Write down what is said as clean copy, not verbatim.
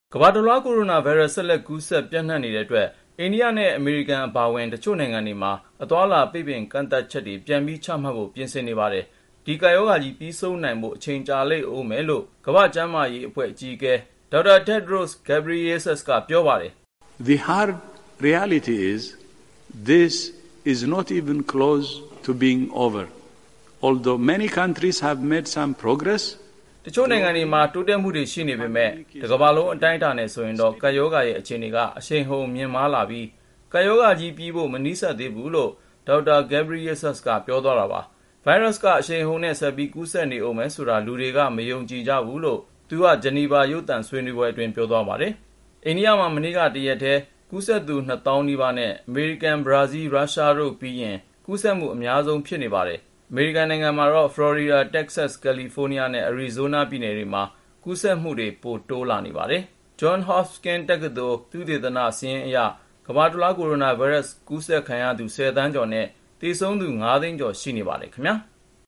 ကမ္ဘာတလွှားကိုရိုနာဗိုင်းရပ်စ်ဆက်လက်ကူးစက်ပြန့်နှံ့နေတဲ့အတွက်အိန္ဒိယနဲ့အမေရိကန်အပါအဝင်တချို့နိုင်ငံတွေမှာအသွားအလာပိတ်ပင်ကန့်သတ်ချက်တွေပြန်ပြီးချမှတ်ဖို့ပြင်ဆင်နေပါတယ်။ဒီကပ်ရောဂါကြီးပြီးဆုံးနိုင်ဖို့အချိန်ကြာလိမ့်ဦးမယ်လို့ကမ္ဘာ့ကျန်းမာရေးအဖွဲ့အကြီးအကဲဒေါက်တာ Tedros Adhanom Ghebreyesus ကပြောပါတယ်။ The hard reality is this is not even close to being over. Although many countries have made some progress, တချို့နိုင်ငံတွေမှာတိုးတက်မှုတွေရှိနေပေမဲ့တကမ္ဘာလုံးအတိုင်းအတာနဲ့ဆိုရင်တော့ကပ်ရောဂါရဲ့အခြေအနေကအရှိန်ဟုန်မြင့်မားလာပြီးကပ်ရောဂါကြီးပြီးဖို့မနီးစပ်သေးဘူးလို့ဒေါက်တာ Ghebreyesus ကပြောသွားတာပါ။ဗိုင်းရပ်စ်ကအရှိန်ဟုန်နဲ့ဆက်ပြီးကူးစက်နေဦးမယ်ဆိုတာလူတွေကမယုံကြည်ကြဘူးလို့သူကဂျနီဗာရုပ်သံဆွေးနွေးပွဲအတွင်းပြောသွားပါတယ်။အိန္ဒိယမှာမနေ့ကတရက်တည်းကူးစက်သူ 2000 နီးပါးနဲ့အမေရိကန်၊ဘရာဇီး၊ရုရှားတို့ပြီးရင်ကူးစက်မှုအများဆုံးဖြစ်နေပါတယ်။အမေရိကန်နိုင်ငံမှာတော့ဖလော်ရီဒါ၊တက္ကဆက်စ်၊ကယ်လီဖိုးနီးယားနဲ့အရီဇိုးနားပြည်နယ်တွေမှာကူးစက်မှုတွေပိုတိုးလာနေပါတယ်။ Johns Hopkins တက္ကသိုလ်သုတေသနစာရင်းအရကမ္ဘာတလွှားကိုရိုနာဗိုင်းရပ်စ်ကူးစက်ခံရသူ10 သန်းကျော်နဲ့သေဆုံးသူ5 သိန်းကျော်ရှိနေပါတယ်ခင်ဗျာ။